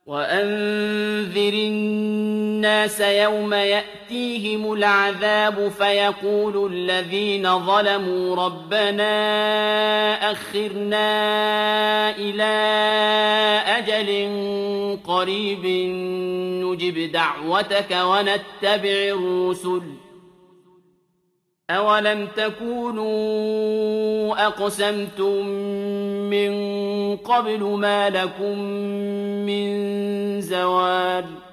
وَأَنذِرِ النَّاسَ يَوْمَ يَأْتِيهِمُ الْعَذَابُ فَيَقُولُ الَّذِينَ ظَلَمُوا رَبَّنَا أَخِّرْنَا إِلَىٰ أَجَلٍ قَرِيبٍ نُّجِبْ دَعْوَتَكَ وَنَتَّبِعِ الرُّسُلَ ۗ أَوَلَمْ تَكُونُوا أَقْسَمْتُم مِّن قَبْلُ مَا لَكُم مِّن زَوَالٍ